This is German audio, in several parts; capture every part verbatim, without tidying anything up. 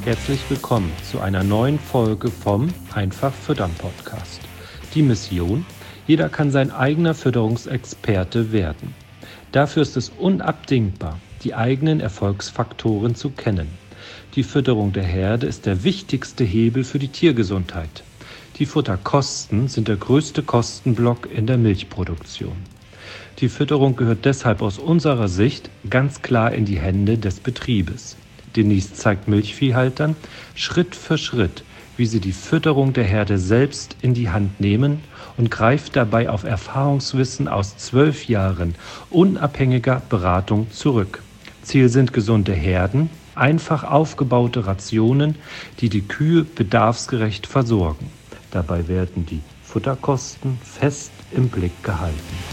Herzlich willkommen zu einer neuen Folge vom Einfach Füttern Podcast. Die Mission: Jeder kann sein eigener Fütterungsexperte werden. Dafür ist es unabdingbar, die eigenen Erfolgsfaktoren zu kennen. Die Fütterung der Herde ist der wichtigste Hebel für die Tiergesundheit. Die Futterkosten sind der größte Kostenblock in der Milchproduktion. Die Fütterung gehört deshalb aus unserer Sicht ganz klar in die Hände des Betriebes. Denise zeigt Milchviehhaltern Schritt für Schritt, wie sie die Fütterung der Herde selbst in die Hand nehmen und greift dabei auf Erfahrungswissen aus zwölf Jahren unabhängiger Beratung zurück. Ziel sind gesunde Herden, einfach aufgebaute Rationen, die die Kühe bedarfsgerecht versorgen. Dabei werden die Futterkosten fest im Blick gehalten.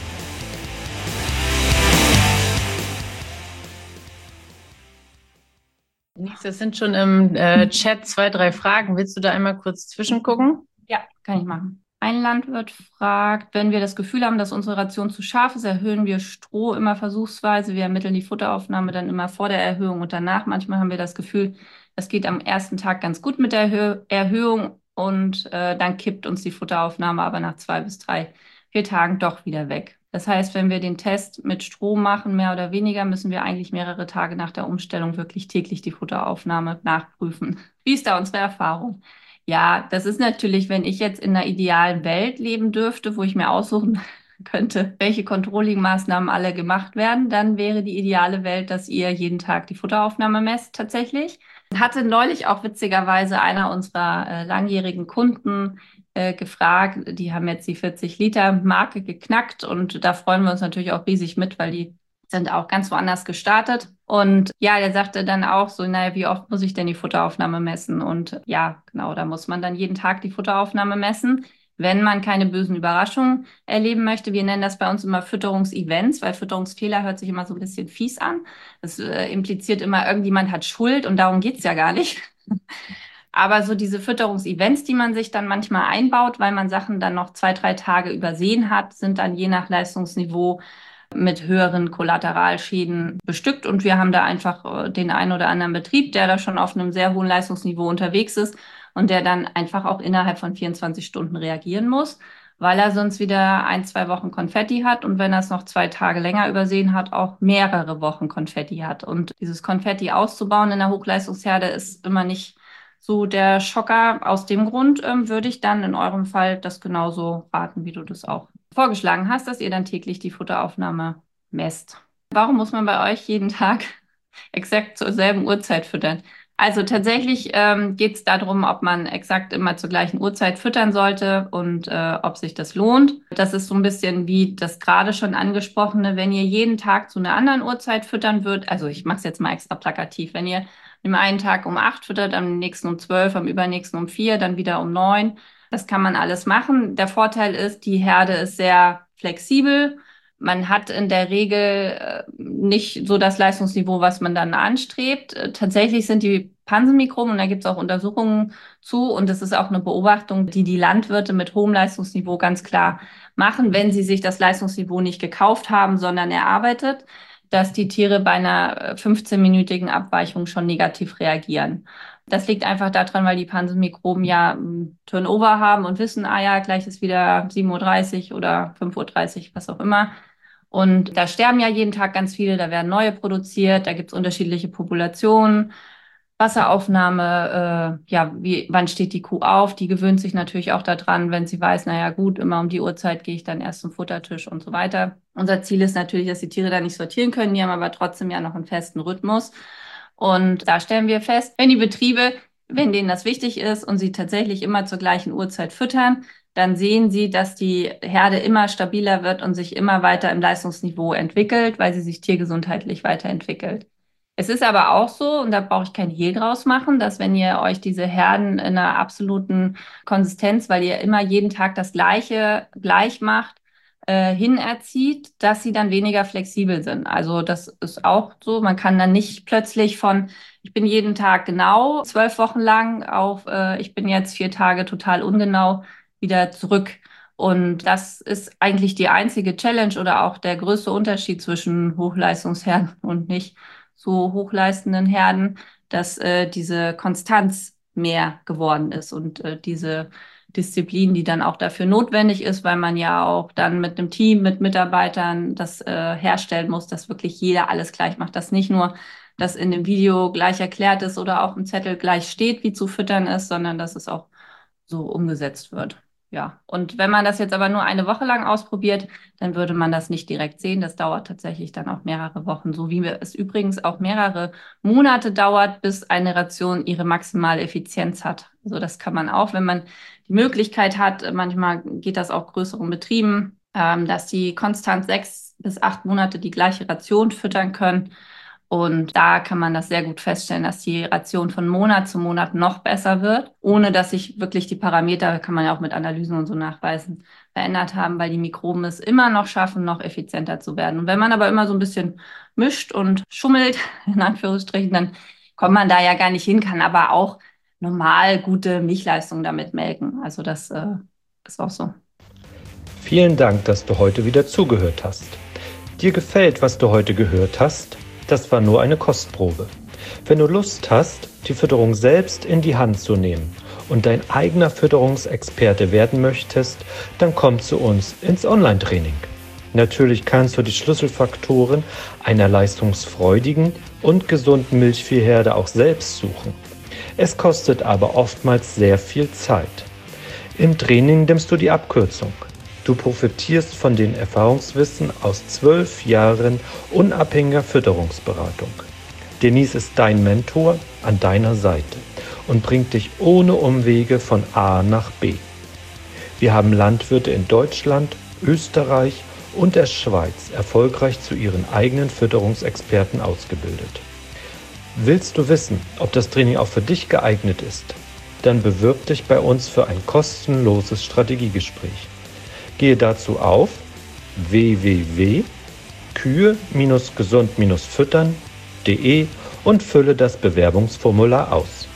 Es sind schon im äh, Chat zwei, drei Fragen. Willst du da einmal kurz zwischengucken? Ja, kann ich machen. Ein Landwirt fragt, wenn wir das Gefühl haben, dass unsere Ration zu scharf ist, erhöhen wir Stroh immer versuchsweise. Wir ermitteln die Futteraufnahme dann immer vor der Erhöhung und danach. Manchmal haben wir das Gefühl, es geht am ersten Tag ganz gut mit der Erhö- Erhöhung und äh, dann kippt uns die Futteraufnahme aber nach zwei bis drei, vier Tagen doch wieder weg. Das heißt, wenn wir den Test mit Strom machen, mehr oder weniger, müssen wir eigentlich mehrere Tage nach der Umstellung wirklich täglich die Futteraufnahme nachprüfen. Wie ist da unsere Erfahrung? Ja, das ist natürlich, wenn ich jetzt in einer idealen Welt leben dürfte, wo ich mir aussuchen könnte, welche Controlling-Maßnahmen alle gemacht werden, dann wäre die ideale Welt, dass ihr jeden Tag die Futteraufnahme messt tatsächlich. Hatte neulich auch witzigerweise einer unserer äh, langjährigen Kunden äh, gefragt, die haben jetzt die vierzig Liter Marke geknackt und da freuen wir uns natürlich auch riesig mit, weil die sind auch ganz woanders gestartet. Und ja, der sagte dann auch so, naja, wie oft muss ich denn die Futteraufnahme messen? Und ja, genau, da muss man dann jeden Tag die Futteraufnahme messen, wenn man keine bösen Überraschungen erleben möchte. Wir nennen das bei uns immer Fütterungsevents, weil Fütterungsfehler hört sich immer so ein bisschen fies an. Das äh, impliziert immer, irgendjemand hat Schuld und darum geht's ja gar nicht. Aber so diese Fütterungsevents, die man sich dann manchmal einbaut, weil man Sachen dann noch zwei, drei Tage übersehen hat, sind dann je nach Leistungsniveau mit höheren Kollateralschäden bestückt. Und wir haben da einfach den einen oder anderen Betrieb, der da schon auf einem sehr hohen Leistungsniveau unterwegs ist und der dann einfach auch innerhalb von vierundzwanzig Stunden reagieren muss, weil er sonst wieder ein, zwei Wochen Konfetti hat und wenn er es noch zwei Tage länger übersehen hat, auch mehrere Wochen Konfetti hat. Und dieses Konfetti auszubauen in der Hochleistungsherde ist immer nicht so der Schocker. Aus dem Grund ähm, würde ich dann in eurem Fall das genauso raten, wie du das auch vorgeschlagen hast, dass ihr dann täglich die Futteraufnahme messt. Warum muss man bei euch jeden Tag exakt zur selben Uhrzeit füttern? Also tatsächlich ähm, geht es darum, ob man exakt immer zur gleichen Uhrzeit füttern sollte und äh, ob sich das lohnt. Das ist so ein bisschen wie das gerade schon angesprochene, wenn ihr jeden Tag zu einer anderen Uhrzeit füttern würdet, also ich mache es jetzt mal extra plakativ, wenn ihr am einen Tag um acht füttert, am nächsten um zwölf, am übernächsten um vier, dann wieder um neun. Das kann man alles machen. Der Vorteil ist, die Herde ist sehr flexibel. Man hat in der Regel äh, nicht so das Leistungsniveau, was man dann anstrebt. Äh, tatsächlich sind die Pansenmikroben, und da gibt es auch Untersuchungen zu, und das ist auch eine Beobachtung, die die Landwirte mit hohem Leistungsniveau ganz klar machen, wenn sie sich das Leistungsniveau nicht gekauft haben, sondern erarbeitet, dass die Tiere bei einer fünfzehnminütigen Abweichung schon negativ reagieren. Das liegt einfach daran, weil die Pansenmikroben ja um, Turnover haben und wissen, ah ja, gleich ist wieder sieben Uhr dreißig oder fünf Uhr dreißig, was auch immer. Und da sterben ja jeden Tag ganz viele, da werden neue produziert, da gibt es unterschiedliche Populationen. Wasseraufnahme, äh, ja, wie, wann steht die Kuh auf? Die gewöhnt sich natürlich auch daran, wenn sie weiß, naja gut, immer um die Uhrzeit gehe ich dann erst zum Futtertisch und so weiter. Unser Ziel ist natürlich, dass die Tiere da nicht sortieren können, die haben aber trotzdem ja noch einen festen Rhythmus. Und da stellen wir fest, wenn die Betriebe, wenn denen das wichtig ist und sie tatsächlich immer zur gleichen Uhrzeit füttern, dann sehen sie, dass die Herde immer stabiler wird und sich immer weiter im Leistungsniveau entwickelt, weil sie sich tiergesundheitlich weiterentwickelt. Es ist aber auch so, und da brauche ich kein Hehl draus machen, dass wenn ihr euch diese Herden in einer absoluten Konsistenz, weil ihr immer jeden Tag das Gleiche gleich macht, äh, hinerzieht, dass sie dann weniger flexibel sind. Also das ist auch so. Man kann dann nicht plötzlich von, ich bin jeden Tag genau zwölf Wochen lang auf, äh, ich bin jetzt vier Tage total ungenau wieder zurück. Und das ist eigentlich die einzige Challenge oder auch der größte Unterschied zwischen Hochleistungsherden und nicht so hochleistenden Herden, dass äh, diese Konstanz mehr geworden ist und äh, diese Disziplin, die dann auch dafür notwendig ist, weil man ja auch dann mit einem Team, mit Mitarbeitern das äh, herstellen muss, dass wirklich jeder alles gleich macht, dass nicht nur das in dem Video gleich erklärt ist oder auch im Zettel gleich steht, wie zu füttern ist, sondern dass es auch so umgesetzt wird. Ja, und wenn man das jetzt aber nur eine Woche lang ausprobiert, dann würde man das nicht direkt sehen. Das dauert tatsächlich dann auch mehrere Wochen, so wie es übrigens auch mehrere Monate dauert, bis eine Ration ihre maximale Effizienz hat. Also das kann man auch, wenn man die Möglichkeit hat, manchmal geht das auch größeren Betrieben, ähm, dass die konstant sechs bis acht Monate die gleiche Ration füttern können. Und da kann man das sehr gut feststellen, dass die Ration von Monat zu Monat noch besser wird, ohne dass sich wirklich die Parameter, kann man ja auch mit Analysen und so nachweisen, verändert haben, weil die Mikroben es immer noch schaffen, noch effizienter zu werden. Und wenn man aber immer so ein bisschen mischt und schummelt, in Anführungsstrichen, dann kommt man da ja gar nicht hin, kann aber auch normal gute Milchleistung damit melken. Also das äh, ist auch so. Vielen Dank, dass du heute wieder zugehört hast. Dir gefällt, was du heute gehört hast? Das war nur eine Kostprobe. Wenn du Lust hast, die Fütterung selbst in die Hand zu nehmen und dein eigener Fütterungsexperte werden möchtest, dann komm zu uns ins Online-Training. Natürlich kannst du die Schlüsselfaktoren einer leistungsfreudigen und gesunden Milchviehherde auch selbst suchen. Es kostet aber oftmals sehr viel Zeit. Im Training nimmst du die Abkürzung. Du profitierst von den Erfahrungswissen aus zwölf Jahren unabhängiger Fütterungsberatung. Denise ist dein Mentor an deiner Seite und bringt dich ohne Umwege von A nach B. Wir haben Landwirte in Deutschland, Österreich und der Schweiz erfolgreich zu ihren eigenen Fütterungsexperten ausgebildet. Willst du wissen, ob das Training auch für dich geeignet ist? Dann bewirb dich bei uns für ein kostenloses Strategiegespräch. Gehe dazu auf w w w punkt kühe gesund füttern punkt de und fülle das Bewerbungsformular aus.